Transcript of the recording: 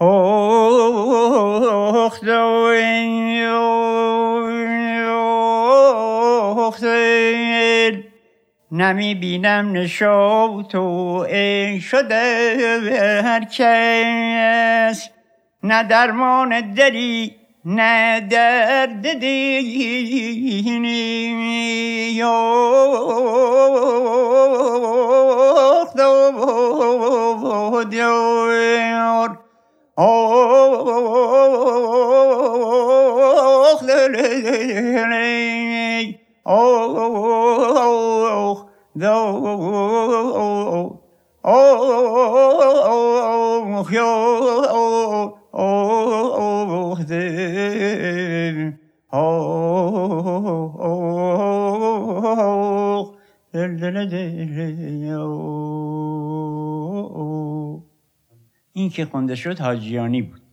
نمی بینم نشاط و عیش شده هر کس، نه درمان دلی نه درد دینی. این که خونده شد حاجیانی بود.